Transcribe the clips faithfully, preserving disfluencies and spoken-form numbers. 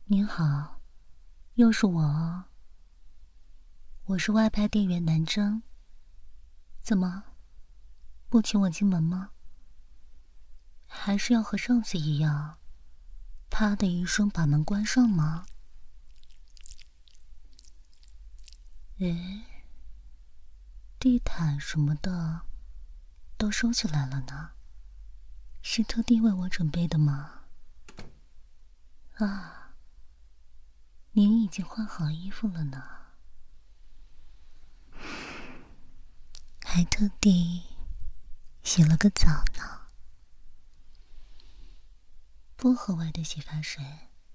您好，又是我哦。我是外派店员南征。怎么，不请我进门吗？还是要和上次一样，啪的一声把门关上吗？诶，地毯什么的都收起来了呢，是特地为我准备的吗？啊，您已经换好衣服了呢，还特地洗了个澡呢。薄荷味的洗发水，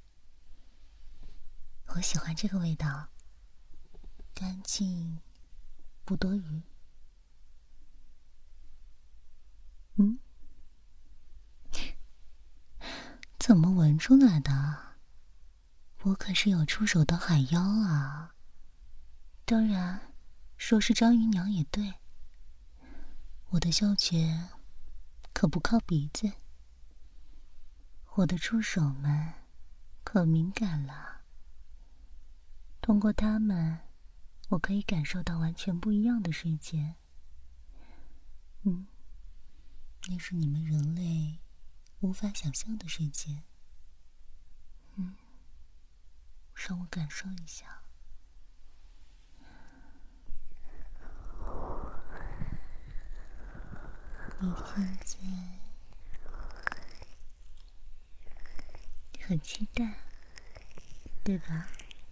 我喜欢这个味道，干净，不多余。嗯，怎么闻出来的？我可是有出手的海妖啊！当然，说是章鱼娘也对。我的嗅觉可不靠鼻子，我的触手们可敏感了。通过它们，我可以感受到完全不一样的世界。嗯，那是你们人类无法想象的世界。嗯，让我感受一下。你现在很期待，对吧？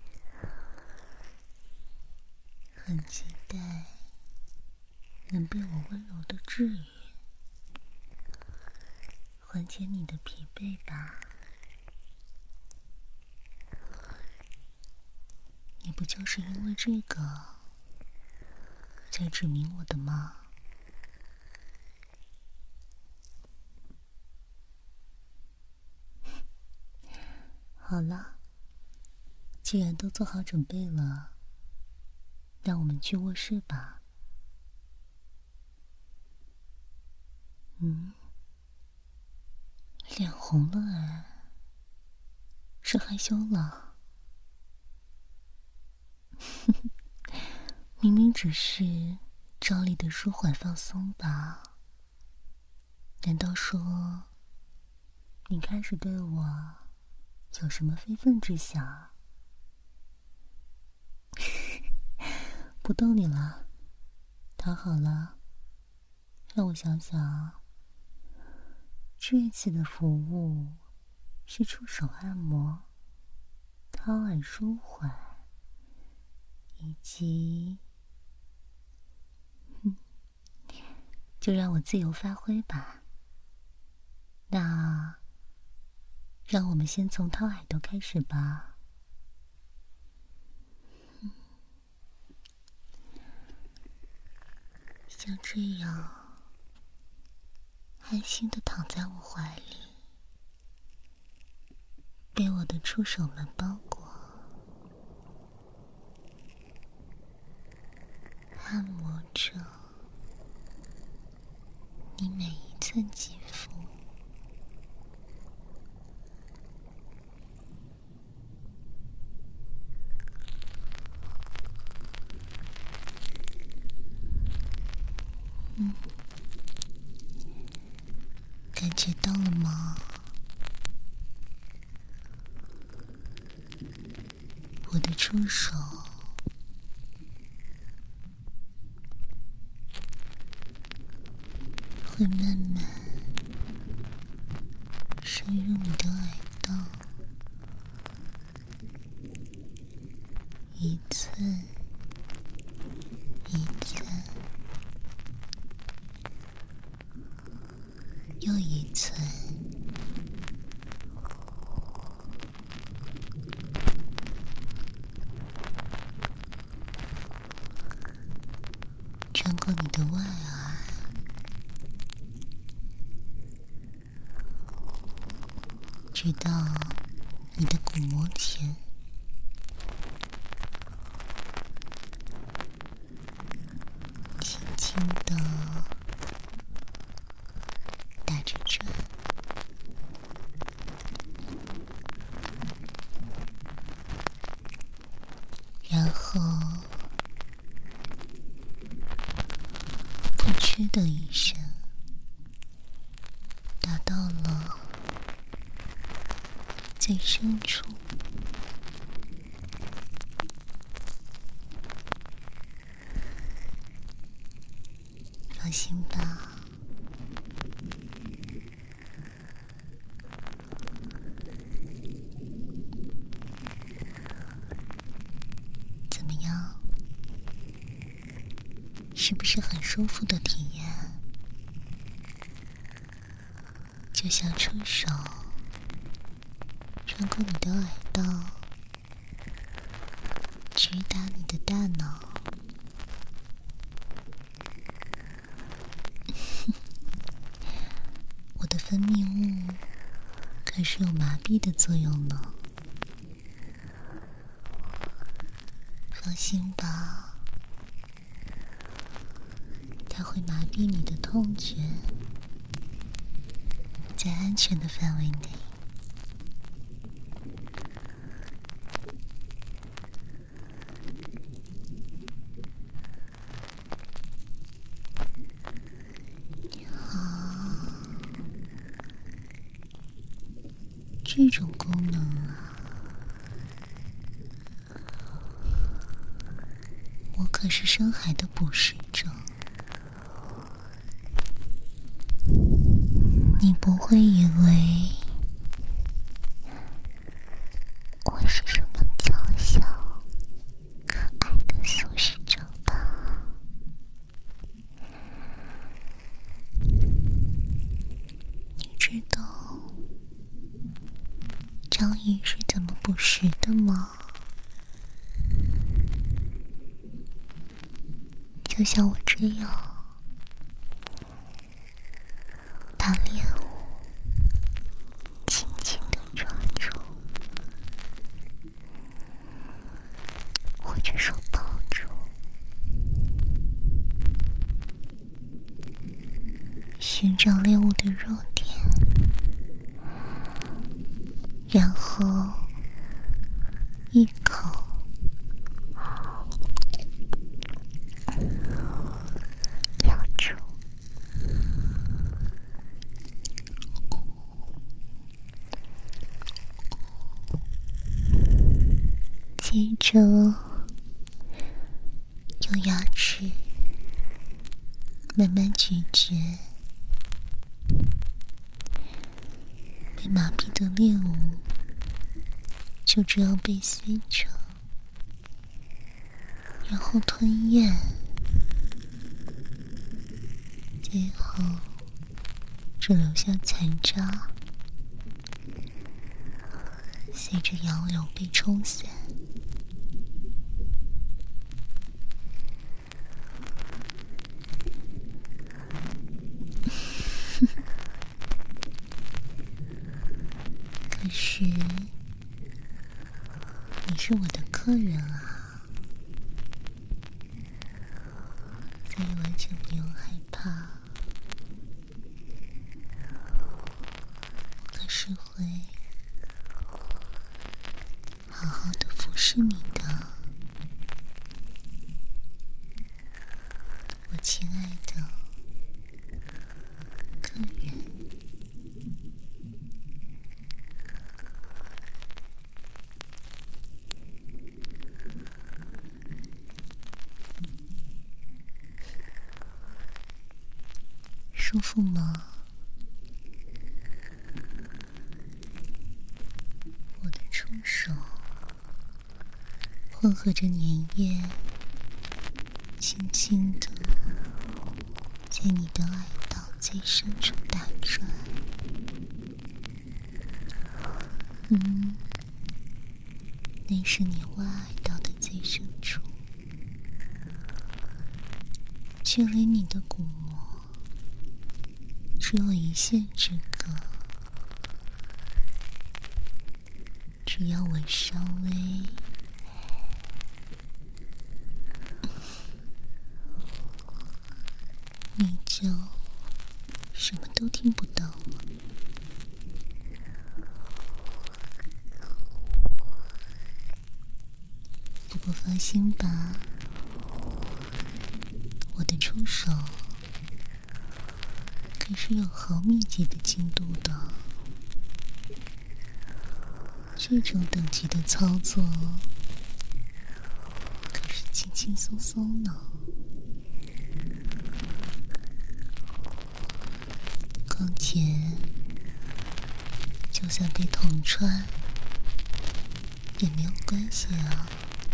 很期待能被我温柔的治愈，缓解你的疲惫吧。你不就是因为这个才指明我的吗？好了，既然都做好准备了，让我们去卧室吧。嗯，脸红了哎，是害羞了？明明只是照例的舒缓放松吧。难道说你开始对我有什么非分之想？不逗你了，躺好了，让我想想。这次的服务是触手按摩、掏耳舒缓，以及……哼，就让我自由发挥吧。那，让我们先从掏耳朵开始吧。嗯，像这样，安心地躺在我怀里，被我的触手们包裹，按摩着你每一寸肌肤。嗯，感觉到了吗？我的触手会慢慢深入你的耳道，一寸一寸，又一寸，穿过你的外耳，直到你的鼓膜前，轻轻地打着转。 后，不屈的一声，达到了最深处。放心吧，怎么样？是不是很舒服的体验？就像触手穿过你的耳道，直达你的大脑。我的分泌物可是有麻痹的作用呢。放心吧，它会麻痹你的痛觉，在安全的范围内。这种功能啊，我可是深海的捕食者，你不会以为我是什么娇小可爱的素食者吧？你知道章鱼是怎么捕食的吗？就像我这样，把猎物轻轻地抓住，或者说抱住，寻找猎物的弱点，然后一口咬住，接着用牙齿慢慢咀嚼被麻痹的猎物，就这样被吸着，然后吞咽，最后只留下残渣，随着洋流被冲散。可是你是我的客人啊，所以完全不用害怕，我可是会好好的服侍你的，我亲爱的客人。舒服吗？我的触手混合着粘液，轻轻地在你的耳道最深处打转。嗯，那是你外耳道的最深处，距离你的鼓膜只有一线之隔，只要我稍微你就什么都听不到了。不过放心吧，我的出手可是有毫米级的精度的，这种等级的操作可是轻轻松松呢。况且，就算被捅穿也没有关系啊，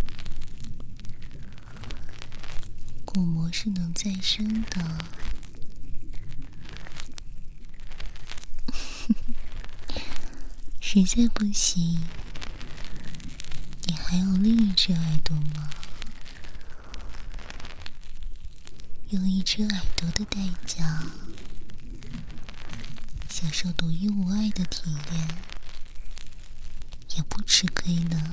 骨膜是能再生的。实在不行，你还有另一只耳朵吗？用一只耳朵的代价，享受独一无二的体验，也不吃亏呢。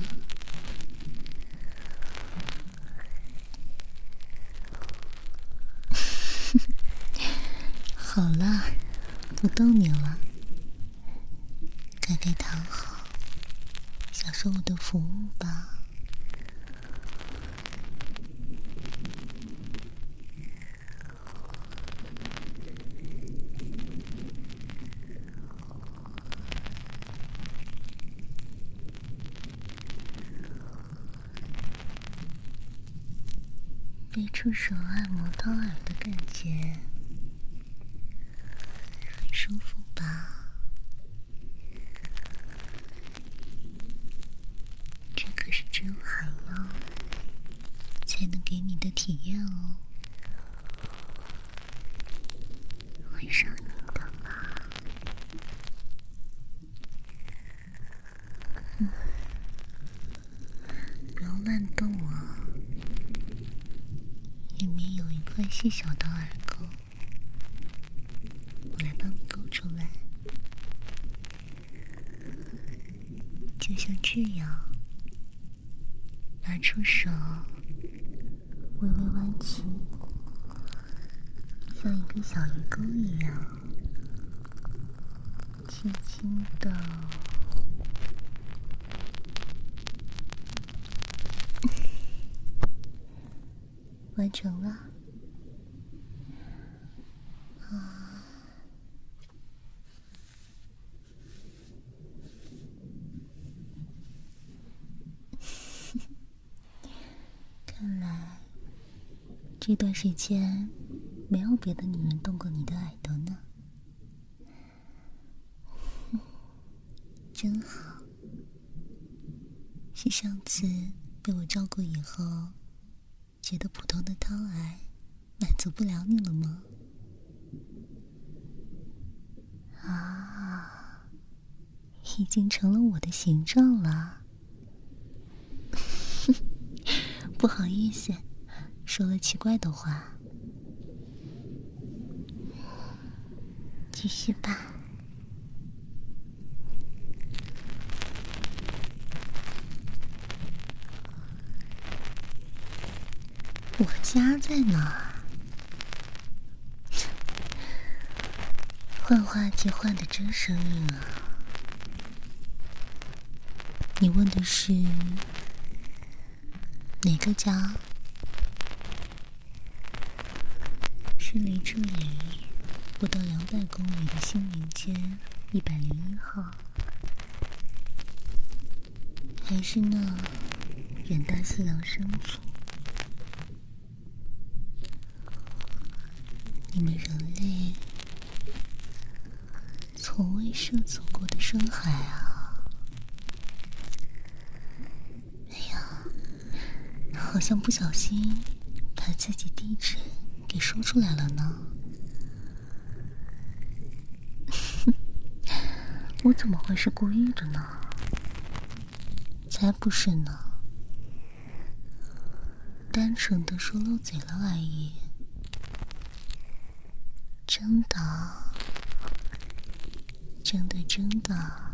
好了，不逗你了，该该躺好，享受我的服务吧。被触手按摩掏耳的感觉很舒服吧？这可是只有海妖才能给你的体验哦，会上瘾的吧？嗯，不要乱动啊！里面有一块细小的耳钩，我来帮你勾出来，就像这样，拿出手，微微弯曲，像一个小鱼钩一样，轻轻的，完成了。啊，看来这段时间没有别的女人动过你的耳朵呢。真好，是上次被我照顾以后，觉得普通的掏耳满足不了你了吗？啊，已经成了我的形状了。不好意思，说了奇怪的话。继续吧。我家在哪儿？换话题换得真生硬啊！你问的是哪个家？是离这里不到两百公里的新民街一百零一号，还是那远大西洋深处？你们人类从未涉足过的深海啊！哎呀，好像不小心把自己地址给说出来了呢。我怎么会是故意的呢？才不是呢，单纯的说漏嘴了而已。真的，真的，真的。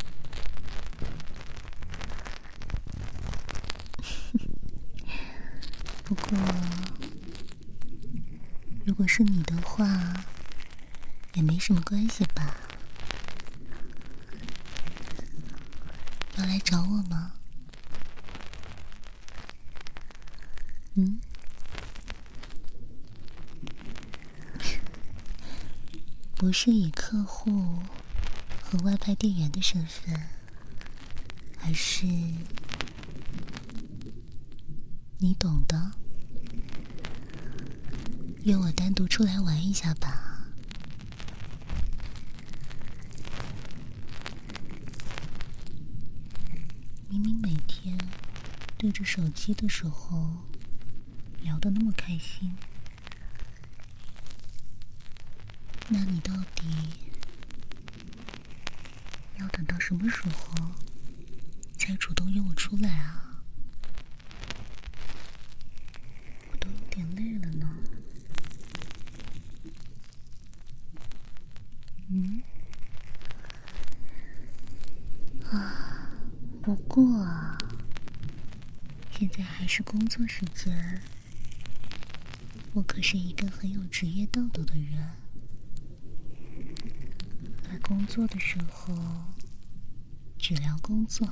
不过，如果是你的话，也没什么关系吧？要来找我吗？ 嗯，不是以客户和外派店员的身份，而是你懂的，约我单独出来玩一下吧。明明每天对着手机的时候聊得那么开心，那你到底要等到什么时候才主动约我出来啊？我都有点累了呢。嗯？啊，不过啊，现在还是工作时间，我可是一个很有职业道德的人。在工作的时候只聊工作。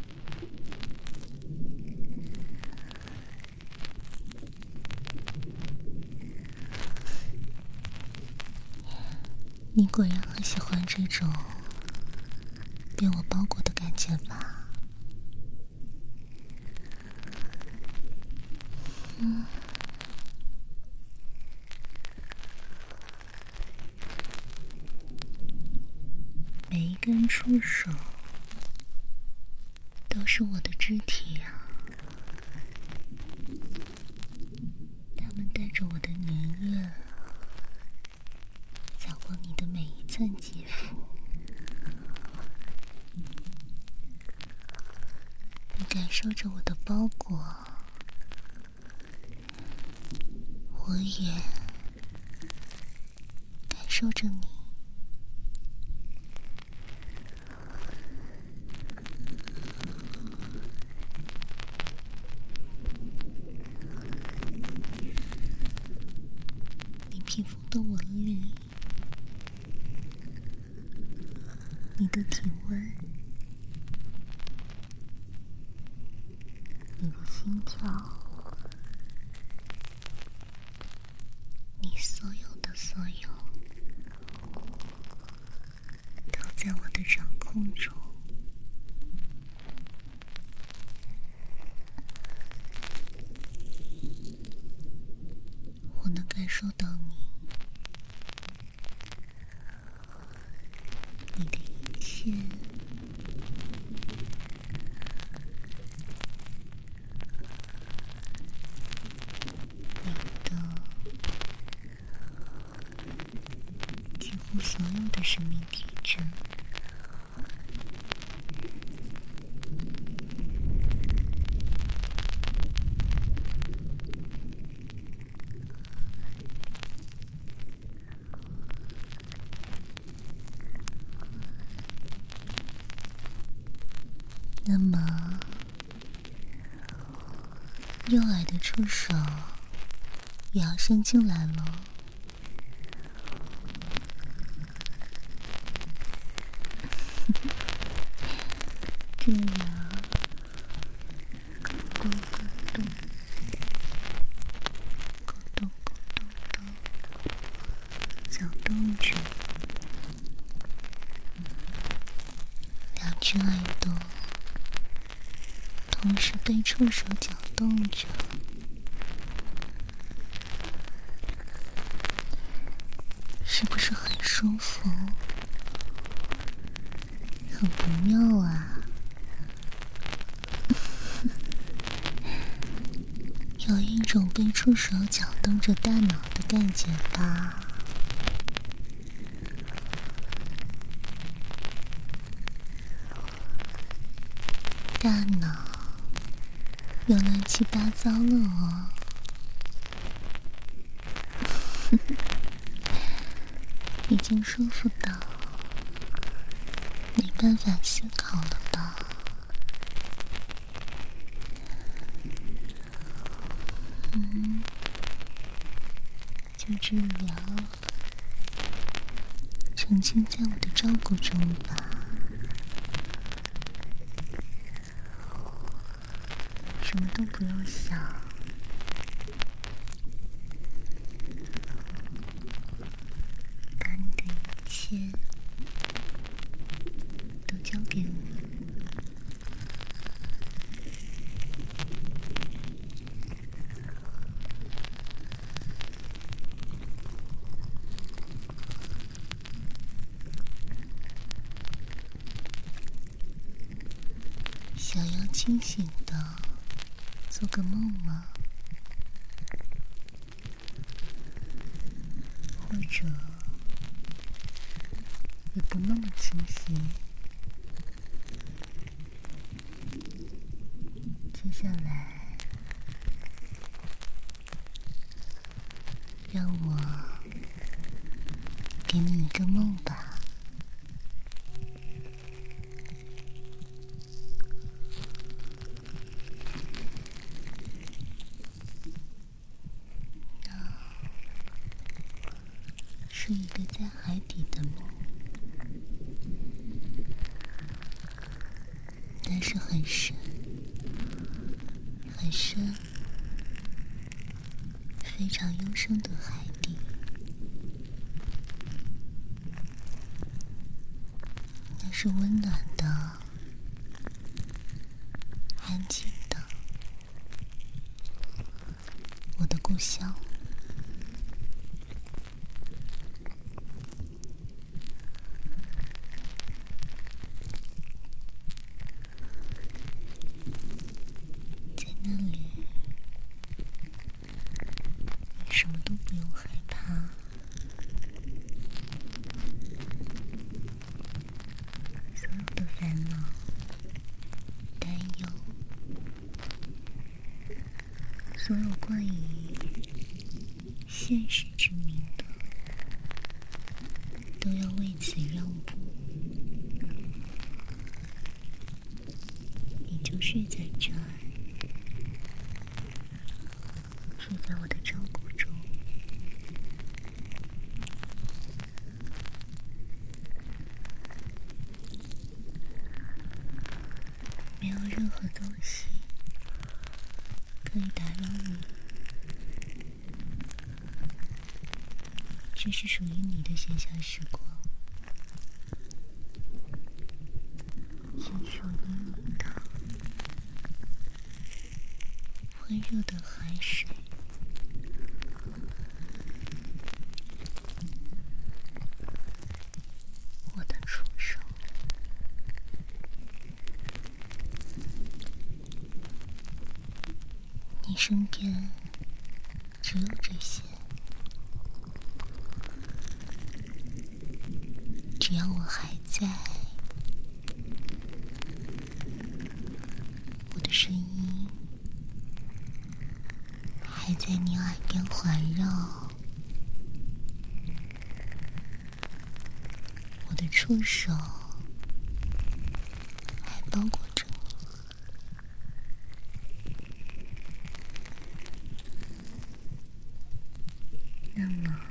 你果然很喜欢这种被我包裹的感觉吧？嗯。每一根触手都是我的肢体呀、啊，它们带着我的粘液扫过你的每一寸肌肤。你感受着我的包裹，我也感受着你。你皮肤的纹理，你的体温，你的心跳，你所有的所有都在我的掌控中。我能感受到你，你的一切，几乎所有的生命体征。那么，右耳的触手也要伸进来了。这样，咕咚咕咚，咕咚咕咚的搅动着，两只耳朵同时被触手搅动着，是不是很舒服？很不妙啊！有一种被触手搅动着大脑的感觉吧。大脑又乱七八糟了哦。已经舒服到没办法思考了吧？嗯，就这样沉浸在我的照顾中吧。什么都不用想， 想要清醒的做个梦吗？或者也不那么清醒？接下来，让我给你一个梦吧。是一个在海底的梦，但是很深，很深，非常幽深的海底。那是温暖的，安静的，我的故乡。在那里，你什么都不用害怕。所有的烦恼、担忧，所有关于现实之名的，都要为此让步。你就睡在这儿，睡在我的照顾中。没有任何东西可以打扰你，这是属于你的闲暇时光，是属于你的温热的海水。我的触手，你身边只有这些。只要我还在，我的声音还在你耳边环绕，我的触手还包裹着你。那么，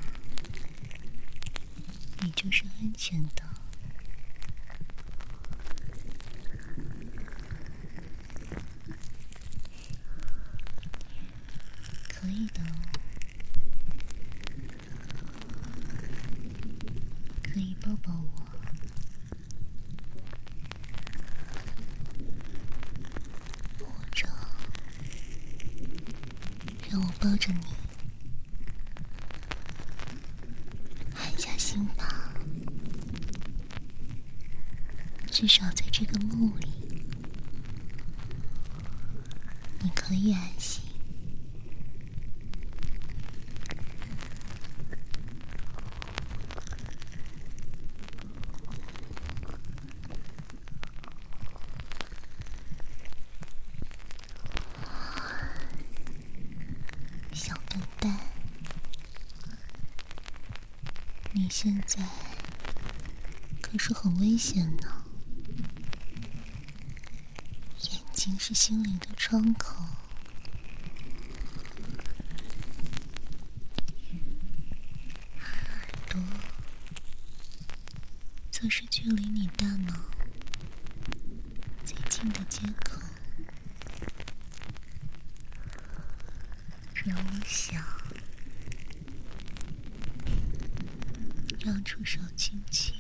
你就是安全的。可以的，可以抱抱我，或者让我抱着你，安下心吧。至少在这个梦里，你可以安心。小笨蛋，你现在可是很危险呢。眼睛是心灵的窗口，耳朵则是距离你大脑最近的接口。让我想，让触手轻轻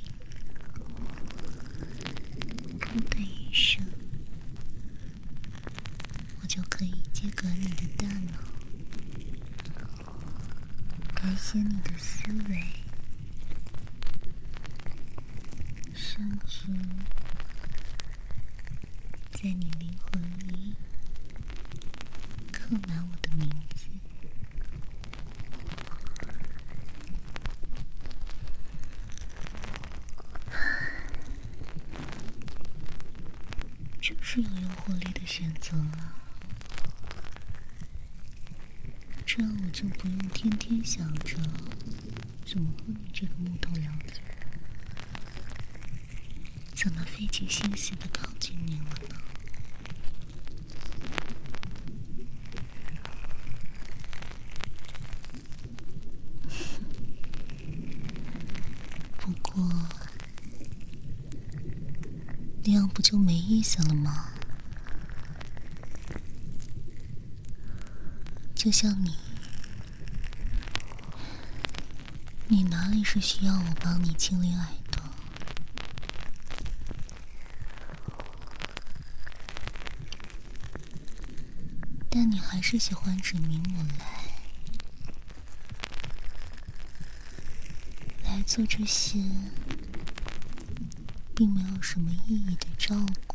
噗的一声，我就可以接管你的大脑，改写你的思维，甚至在你临力的选择了，这样我就不用天天想着怎么和你这个木头聊天，怎么费尽心思的靠近你了呢？不过那样不就没意思了吗？就像你，你哪里是需要我帮你清理矮的？但你还是喜欢指明我来，来做这些并没有什么意义的照顾。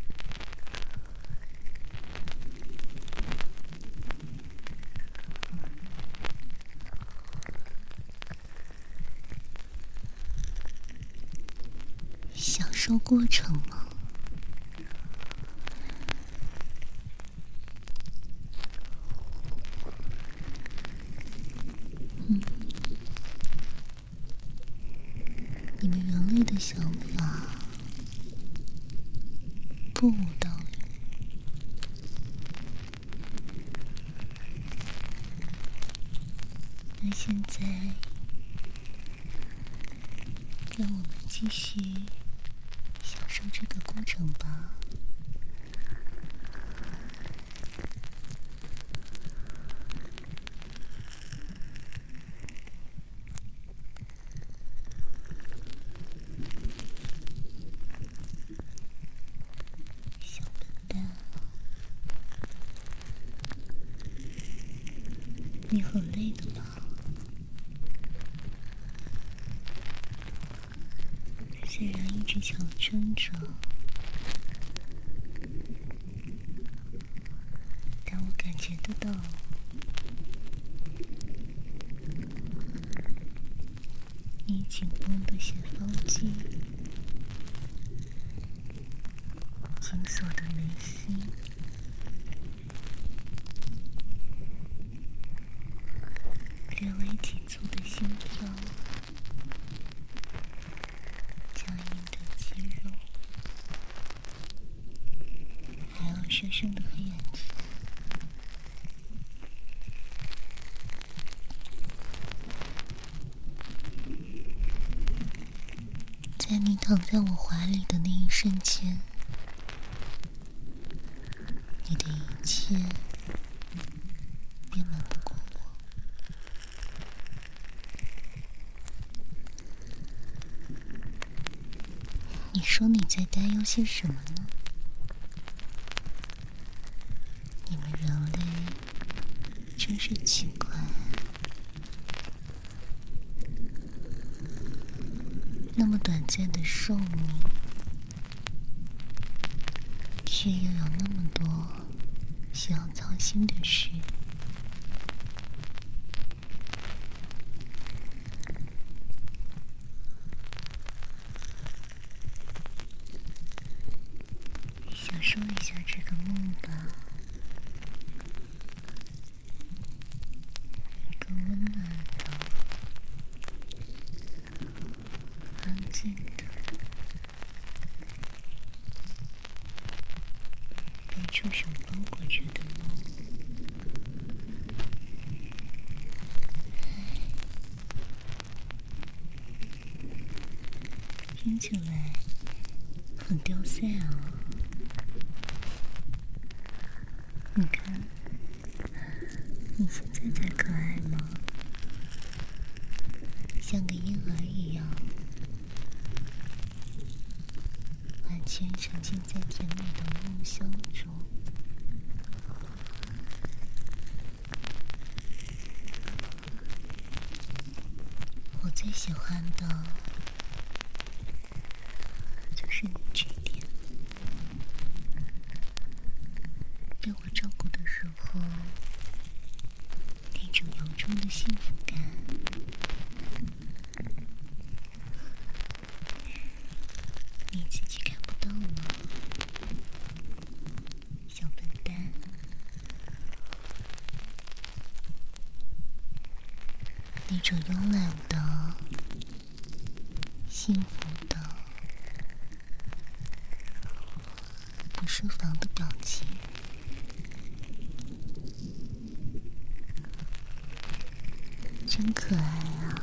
享受过程吗？嗯，你们人类的想法不无道理。那现在，让我们继续享受这个过程吧。小笨蛋，你很累的吧？虽然一直强撑着，但我感觉得到，你紧绷的斜方肌，紧锁的眉心，略微急促的心跳，僵硬的肌肉，还有深深的黑眼圈。在你躺在我怀里的那一瞬间，你的一切便瞒不过我。你说你在担忧些什么呢？你们人类真是奇怪。那么短暂的寿命，却又有那么多需要操心的事。享受一下这个梦吧，一个温暖的、安静的、被触手包裹着的梦。听起来很掉色啊！你看，你现在才可爱吗？像个婴儿一样，完全沉浸在甜美的梦乡中。我最喜欢的就是你这点，被我照顾的时候，那种由衷的幸福感。你自己看不到吗？ 那种慵懒的、幸福的、不设防的表情，真可爱啊！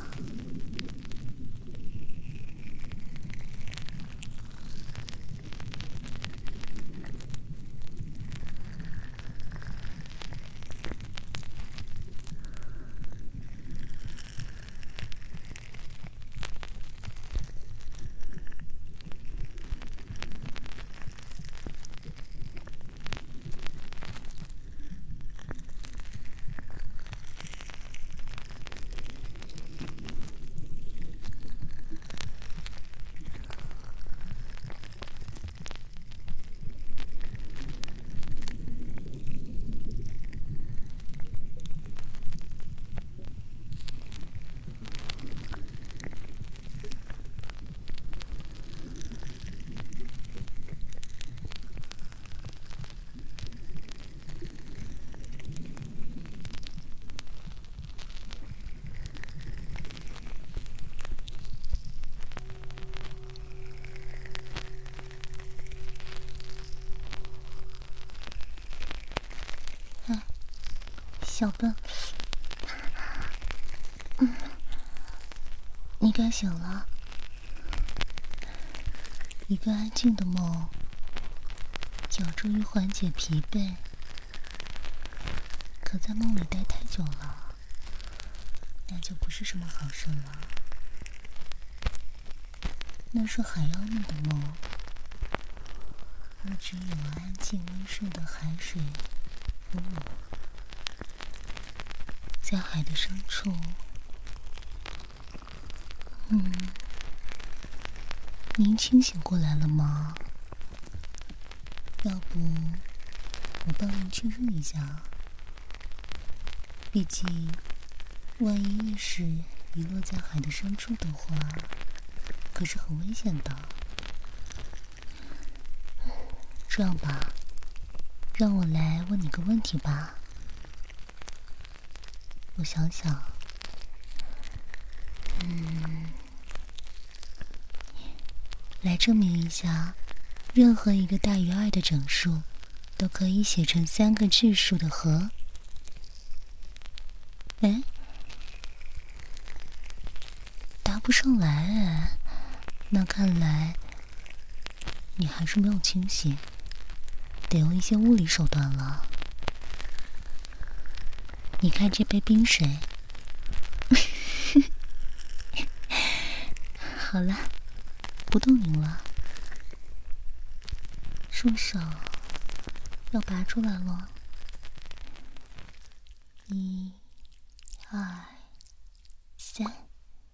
小笨，嗯，你该醒了。一个安静的梦，有助于缓解疲惫。可在梦里待太久了，那就不是什么好事了。那是海妖们的梦，而只有安静温顺的海水和我。在海的深处，嗯，您清醒过来了吗？要不我帮您确认一下，毕竟万一意识遗落在海的深处的话，可是很危险的。这样吧，让我来问你个问题吧。我想想，嗯，来证明一下，任何一个大于二的整数都可以写成三个质数的和。哎，答不上来哎，那看来你还是没有清醒，得用一些物理手段了。你看这杯冰水。好了，不动您了，双手要拔出来了。一、二、三，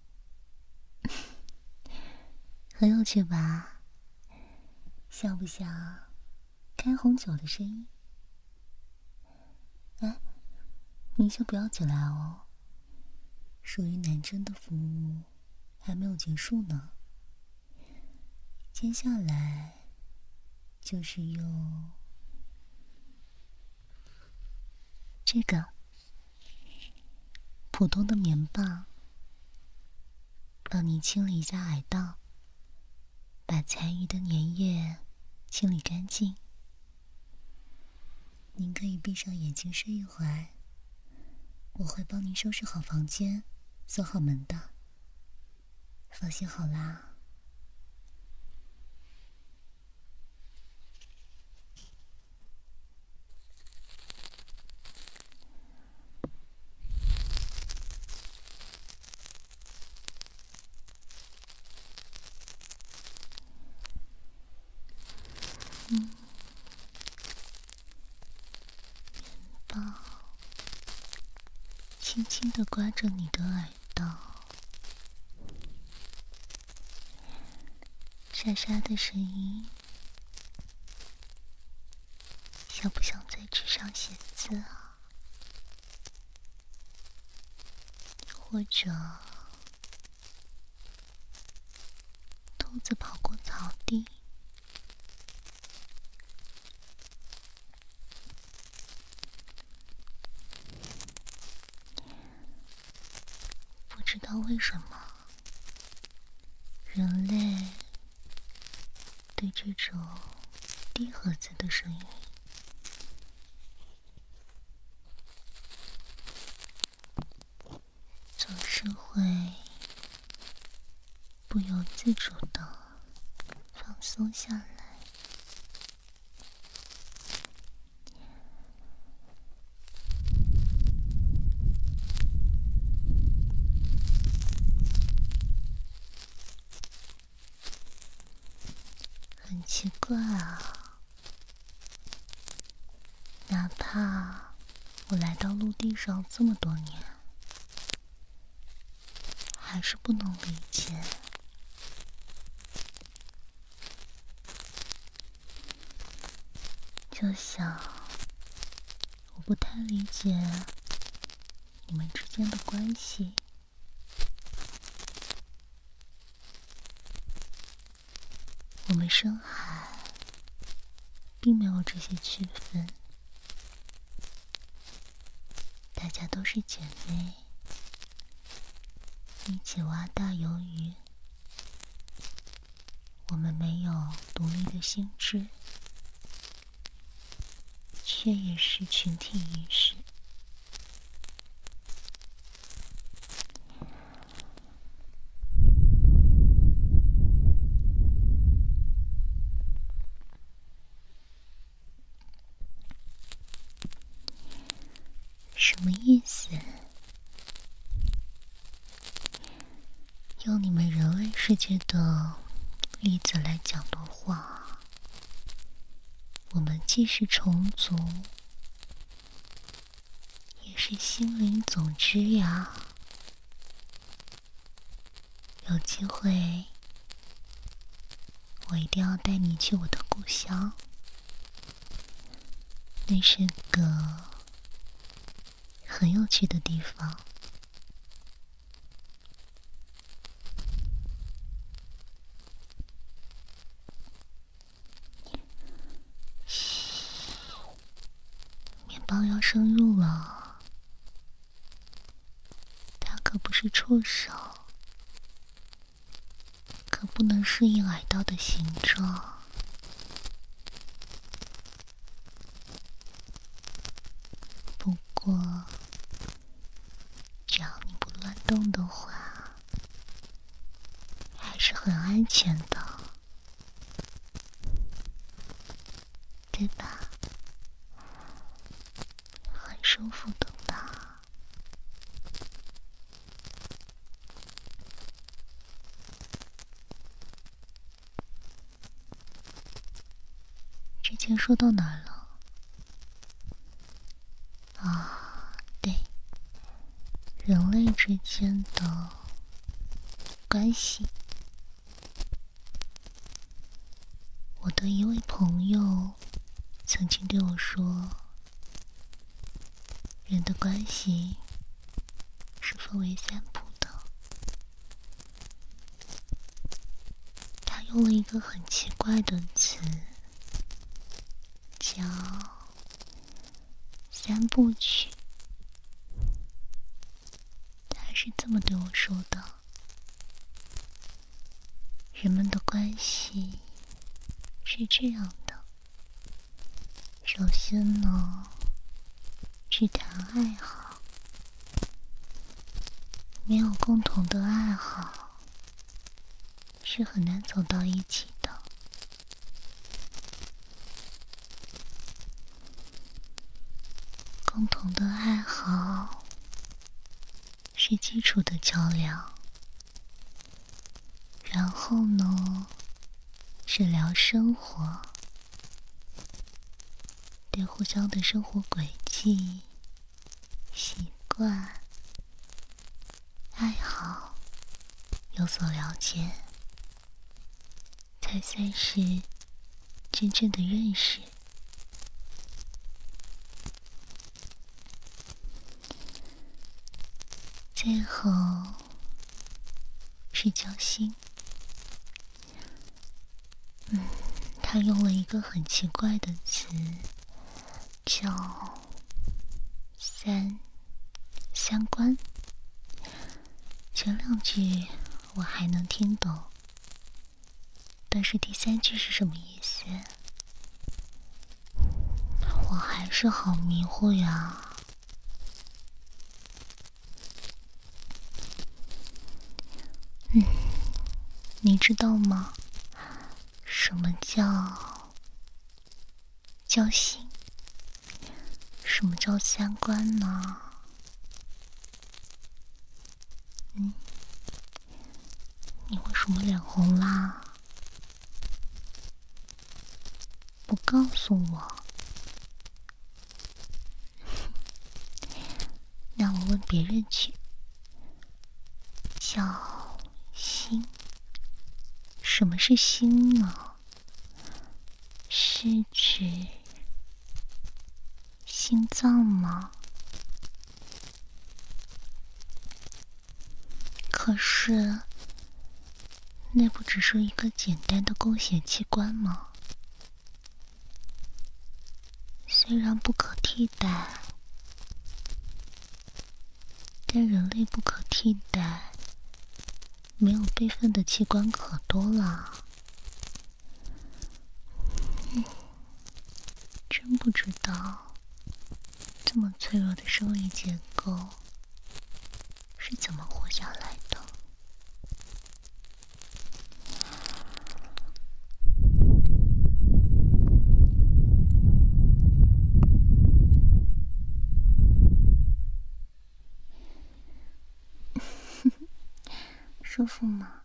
很有趣吧？像不像开红酒的声音？哎，您先不要起来哦，属于男生的服务还没有结束呢。接下来就是用这个普通的棉棒帮你清理一下海道，把残余的粘液清理干净。您可以闭上眼睛睡一会儿，我会帮您收拾好房间，锁好门的。放心好啦。嗯，棉棒轻轻地刮着你的耳道，沙沙的声音，像不像在纸上写字啊？或者兔子跑过草地？ 道为什么人类对这种低赫兹的声音总是会不由自主地放松下来。很奇怪啊，哪怕我来到陆地上这么多年，还是不能理解，就想我不太理解你们之间的关系。我们深海并没有这些区分，大家都是姐妹，一起挖大鱿鱼。我们没有独立的心智，却也是群体意识。什么意思？用你们人类世界的例子来讲的话，我们既是虫族，也是心灵总之呀。有机会，我一定要带你去我的故乡。那是个很有趣的地方。面包要深入了，它可不是触手，可不能适应矮道的形状。不过，只要你不乱动的话，还是很安全的，对吧？很舒服的吧？之前说到哪儿了？啊，对，人类之间的关系。我的一位朋友曾经对我说，人的关系是分为三步的。他用了一个很奇怪的词，叫三部曲。他是这么对我说的：人们的关系是这样的，首先呢，是谈爱好。没有共同的爱好，是很难走到一起的。共同的爱好是基础的桥梁，然后呢，是聊生活，对互相的生活轨迹、习惯、爱好有所了解，才算是真正的认识。最后是交心。嗯，他用了一个很奇怪的词，叫三三观， 前两句我还能听懂，但是第三句是什么意思？我还是好迷糊呀。嗯，你知道吗？什么叫交心？什么叫三观呢？嗯，你为什么脸红啦？不告诉我。那我问别人去。叫心，什么是心呢？是指心脏吗？可是，那不只是一个简单的供血器官吗？虽然不可替代，但人类不可替代，没有备份的器官可多了。嗯，真不知道这么脆弱的生理结构是怎么活下来的。舒服吗？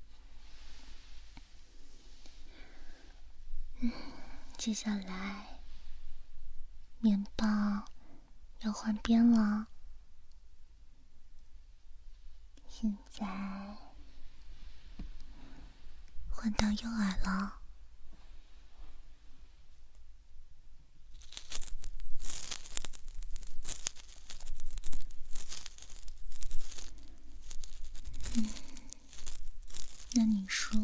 嗯，接下来棉棒要换边了。现在换到右耳了。嗯，那你说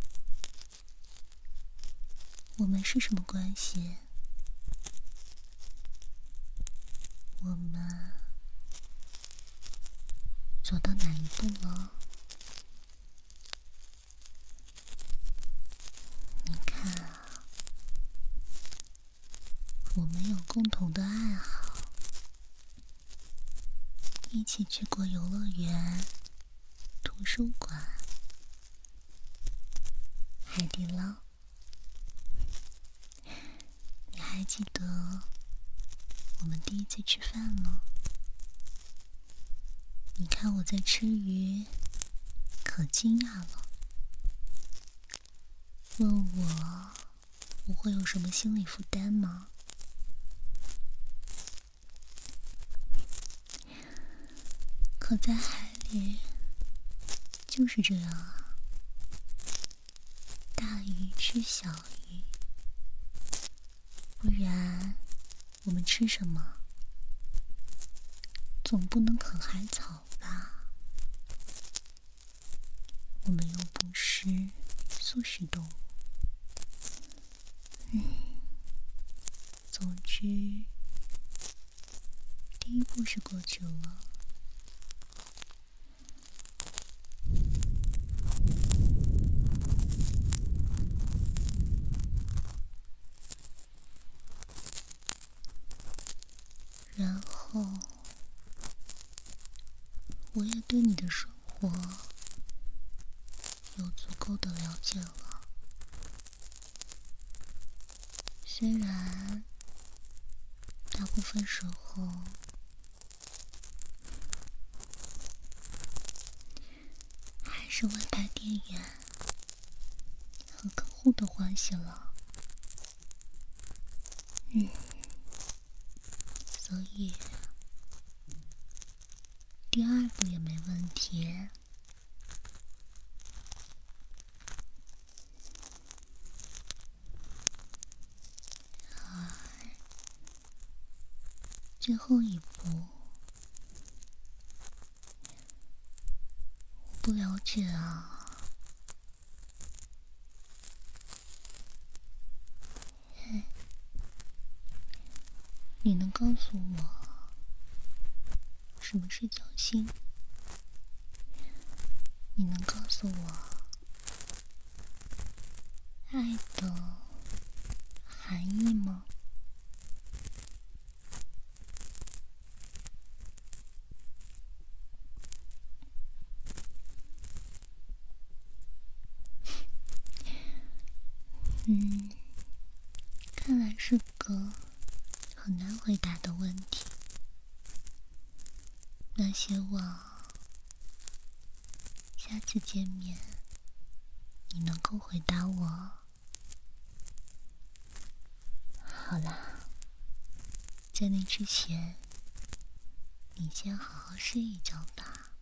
我们是什么关系？我们走到哪一步了？你看啊，我们有共同的爱好，一起去过游乐园、图书馆、海底捞。你还记得我们第一次吃饭吗？你看我在吃鱼，可惊讶了，问我我会有什么心理负担吗？可在海里就是这样啊，大鱼吃小鱼，不然我们吃什么？总不能啃海草吧？我们又不是素食动物。嗯，总之，第一步是过去了。然后，我也对你的生活有足够的了解了。虽然大部分时候还是外派店员和客户的关系了。嗯，所以第二步也没问题。最后一步，我不了解啊。你能告诉我什么是交心？ 你能告诉我爱的含义吗？嗯，看来是个很难回答的问题。那希望下次见面你能够回答我。好啦，在那之前，你先好好睡一觉吧，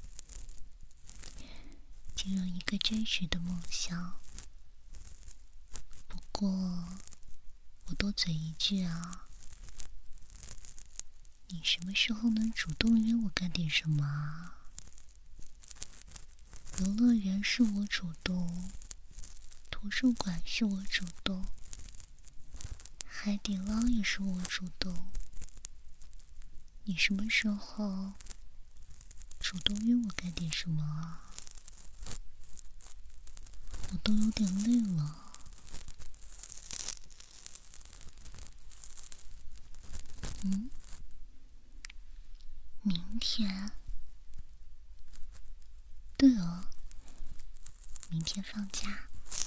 进入一个真实的梦乡。不过，我多嘴一句啊，你什么时候能主动约我干点什么啊？游乐园是我主动，图书馆是我主动，海底捞也是我主动。你什么时候主动约我干点什么啊？我都有点累了。嗯？明天？对哦，明天放假。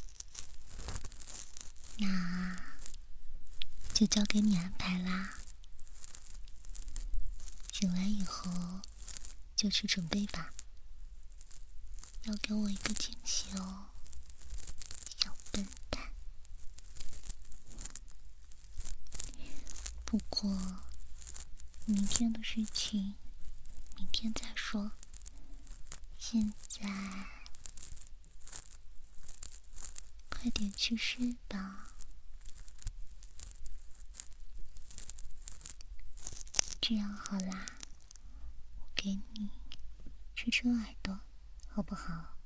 那就交给你安排啦。醒来以后就去准备吧，要给我一个惊喜哦，小笨蛋。不过明天的事情明天再说，现在快点去睡吧。这样好啦，我给你吹吹耳朵，好不好？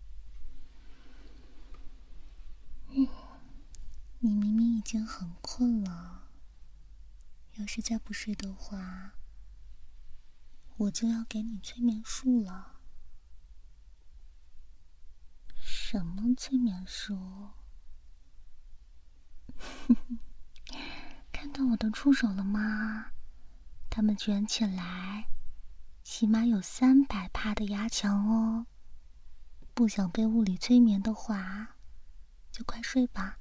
嗯，你明明已经很困了，要是再不睡的话，我就要给你催眠术了。什么催眠术？看到我的触手了吗？它们卷起来，起码有三百帕的压强哦。不想被物理催眠的话，就快睡吧。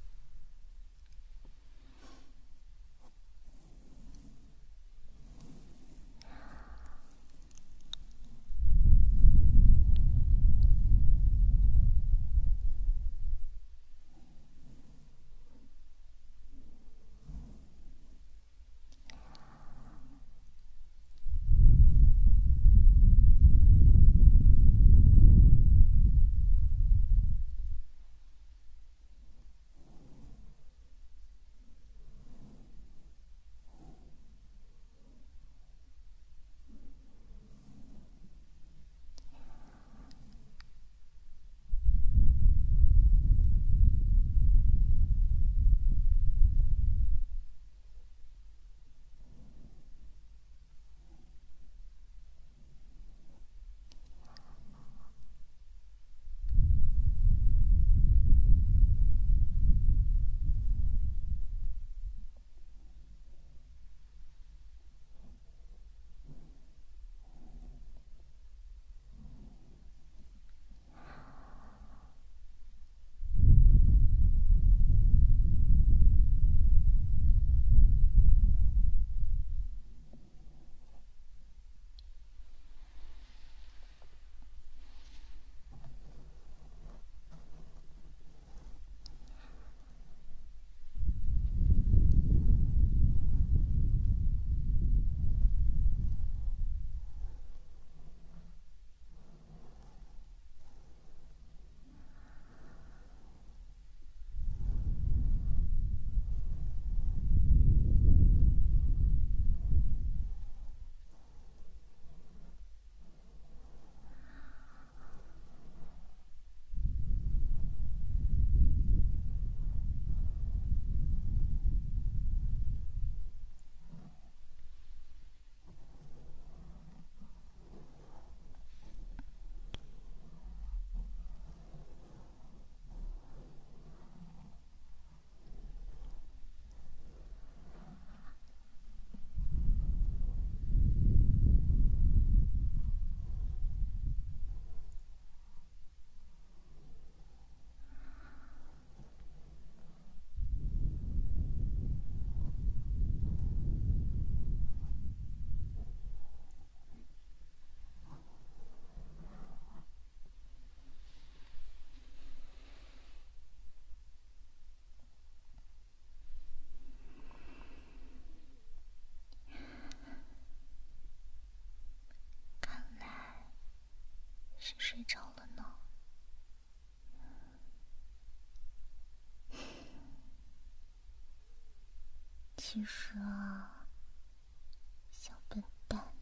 其实啊，小笨蛋，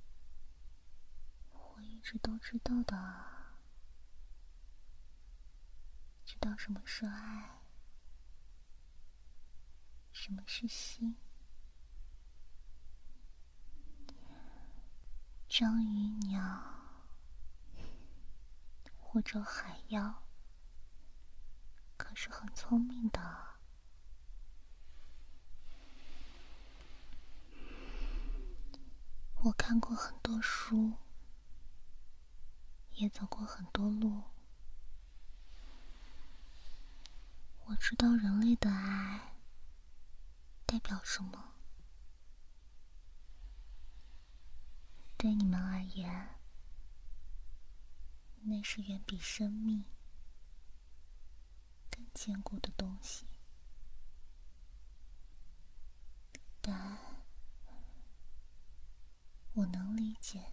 我一直都知道的啊，知道什么是爱，什么是心。章鱼娘或者海妖可是很聪明的。我看过很多书，也走过很多路，我知道人类的爱代表什么。对你们而言，那是远比生命更坚固的东西。但我能理解，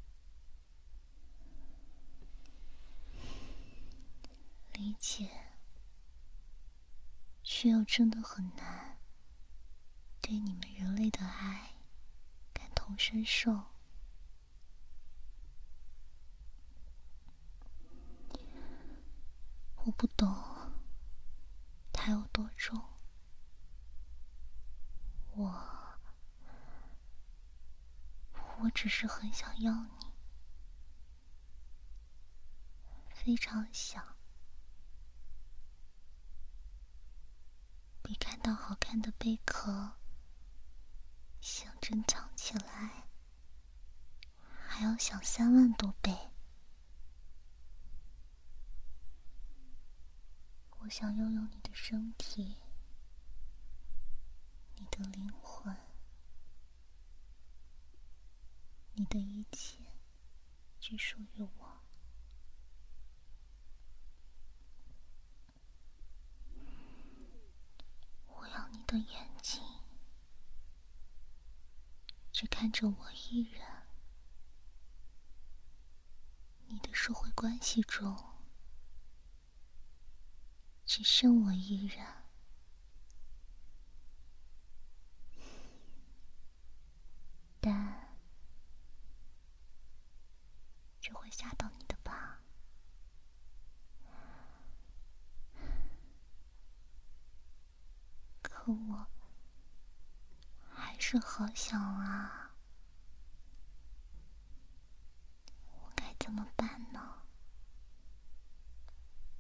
理解，却又真的很难对你们人类的爱感同身受。我不懂它有多重，我我只是很想要你，非常想，比看到好看的贝壳想珍藏起来还要想三万多倍。我想拥有你的身体，你的灵魂，你的一切只属于我。我要你的眼睛只看着我一人，你的社会关系中只剩我一人。但这会吓到你的吧？可我还是好想啊，我该怎么办呢？